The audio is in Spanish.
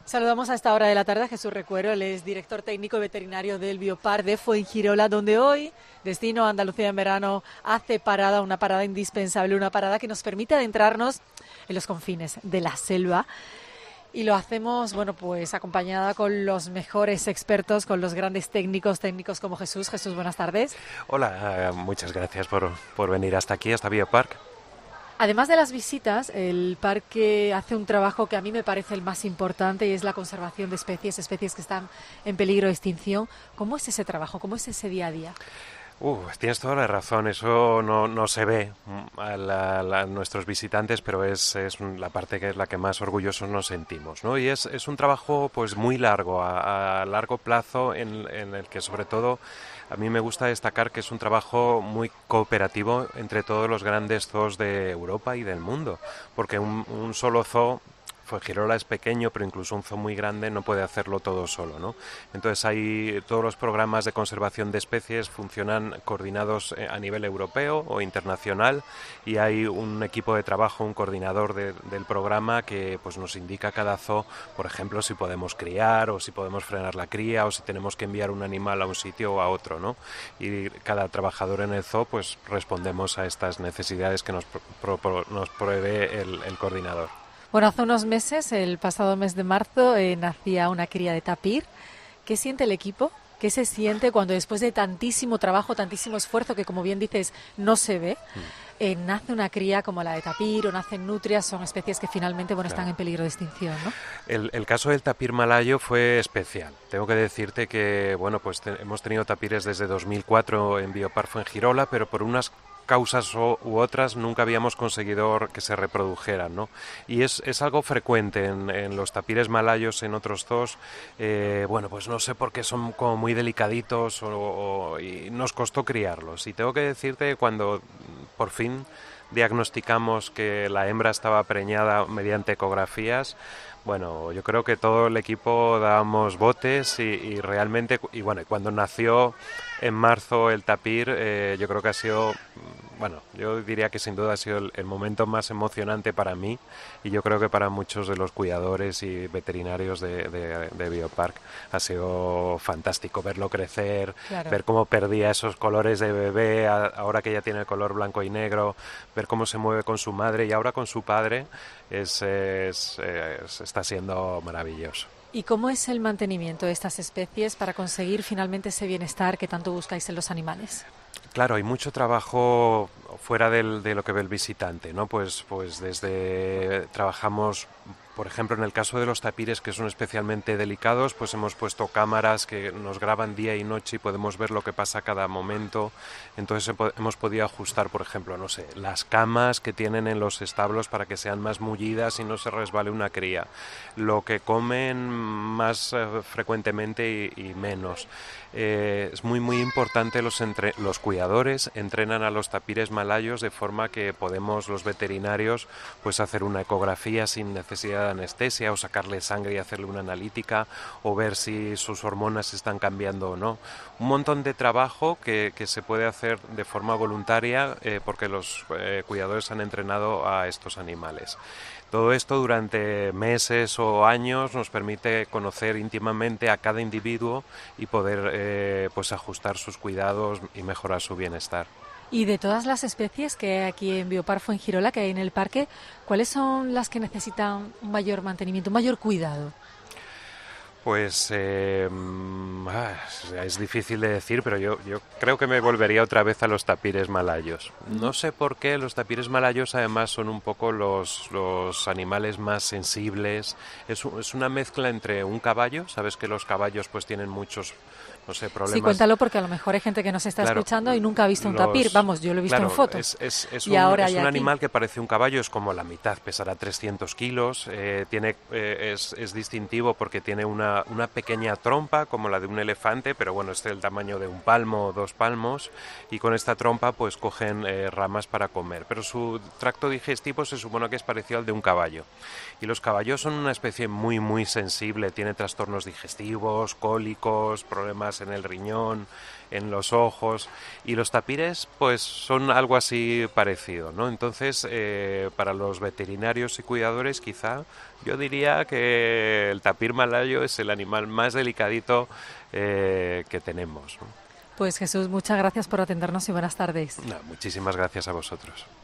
Saludamos a esta hora de la tarde a Jesús Recuero, él es director técnico y veterinario del Biopar de Fuengirola, donde hoy, destino Andalucía en verano, hace parada, una parada indispensable, una parada que nos permite adentrarnos en los confines de la selva. Y lo hacemos, bueno, pues acompañada con los mejores expertos, con los grandes técnicos como Jesús. Jesús, buenas tardes. Hola, muchas gracias por venir hasta aquí, hasta Biopark. Además de las visitas, el parque hace un trabajo que a mí me parece el más importante y es la conservación de especies que están en peligro de extinción. ¿Cómo es ese trabajo? ¿Cómo es ese día a día? Tienes toda la razón, eso no se ve a nuestros visitantes, pero es la parte que es la que más orgullosos nos sentimos, ¿no? Y es un trabajo pues muy largo, a largo plazo, en el que sobre todo a mí me gusta destacar que es un trabajo muy cooperativo entre todos los grandes zoos de Europa y del mundo, porque un solo zoo... Fuengirola es pequeño, pero incluso un zoo muy grande no puede hacerlo todo solo, ¿no? Entonces todos los programas de conservación de especies funcionan coordinados a nivel europeo o internacional, y hay un equipo de trabajo, un coordinador del programa que pues nos indica a cada zoo, por ejemplo, si podemos criar o si podemos frenar la cría o si tenemos que enviar un animal a un sitio o a otro, ¿no? Y cada trabajador en el zoo pues respondemos a estas necesidades que nos provee el coordinador. Bueno, hace unos meses, el pasado mes de marzo, nacía una cría de tapir. ¿Qué siente el equipo? ¿Qué se siente cuando después de tantísimo trabajo, tantísimo esfuerzo, que como bien dices, no se ve, nace una cría como la de tapir o nacen nutrias? Son especies que finalmente están en peligro de extinción, ¿no? El caso del tapir malayo fue especial. Tengo que decirte que hemos tenido tapires desde 2004 en Biopark Fuengirola, pero por unas causas u otras nunca habíamos conseguido que se reprodujeran, ¿no? Y es algo frecuente en los tapires malayos en otros zoos. Pues no sé por qué son como muy delicaditos y nos costó criarlos. Y tengo que decirte, cuando por fin diagnosticamos que la hembra estaba preñada mediante ecografías, bueno, yo creo que todo el equipo dábamos botes y realmente, y cuando nació en marzo el tapir, yo creo que ha sido, yo diría que sin duda ha sido el momento más emocionante para mí, y yo creo que para muchos de los cuidadores y veterinarios de Biopark ha sido fantástico verlo crecer, Claro. ver cómo perdía esos colores de bebé, ahora que ya tiene el color blanco y negro, ver cómo se mueve con su madre y ahora con su padre, está siendo maravilloso. ¿Y cómo es el mantenimiento de estas especies para conseguir finalmente ese bienestar que tanto buscáis en los animales? Claro, hay mucho trabajo fuera de lo que ve el visitante, ¿no? Pues trabajamos, por ejemplo, en el caso de los tapires, que son especialmente delicados, pues hemos puesto cámaras que nos graban día y noche y podemos ver lo que pasa a cada momento. Entonces hemos podido ajustar, por ejemplo, no sé, las camas que tienen en los establos para que sean más mullidas y no se resbale una cría, lo que comen más frecuentemente y menos. Es muy importante, los cuidadores entrenan a los tapires malayos de forma que podemos los veterinarios pues hacer una ecografía sin necesidad de anestesia, o sacarle sangre y hacerle una analítica, o ver si sus hormonas están cambiando o no. Un montón de trabajo que se puede hacer de forma voluntaria porque los cuidadores han entrenado a estos animales. Todo esto durante meses o años nos permite conocer íntimamente a cada individuo y poder ajustar sus cuidados y mejorar su bienestar. Y de todas las especies que hay aquí en Biopark Fuengirola, que hay en el parque, ¿cuáles son las que necesitan un mayor mantenimiento, un mayor cuidado? Pues es difícil de decir, pero yo creo que me volvería otra vez a los tapires malayos. No sé por qué los tapires malayos además son un poco los animales más sensibles. Es una mezcla entre un caballo, sabes que los caballos pues tienen muchos, no sé, problemas. Sí, cuéntalo, porque a lo mejor hay gente que nos está escuchando y nunca ha visto un tapir. Vamos, yo lo he visto en fotos. Es un animal que parece un caballo, es como la mitad, pesará 300 kilos, es distintivo porque tiene una pequeña trompa como la de un elefante, pero bueno, es del tamaño de un palmo o 2 palmos, y con esta trompa pues cogen ramas para comer, pero su tracto digestivo se supone que es parecido al de un caballo. Y los caballos son una especie muy sensible, tiene trastornos digestivos, cólicos, problemas en el riñón, en los ojos, y los tapires pues son algo así parecido, ¿no? Entonces para los veterinarios y cuidadores quizá Yo diría que el tapir malayo es el animal más delicadito que tenemos, ¿no? Pues Jesús, muchas gracias por atendernos y buenas tardes. No, muchísimas gracias a vosotros.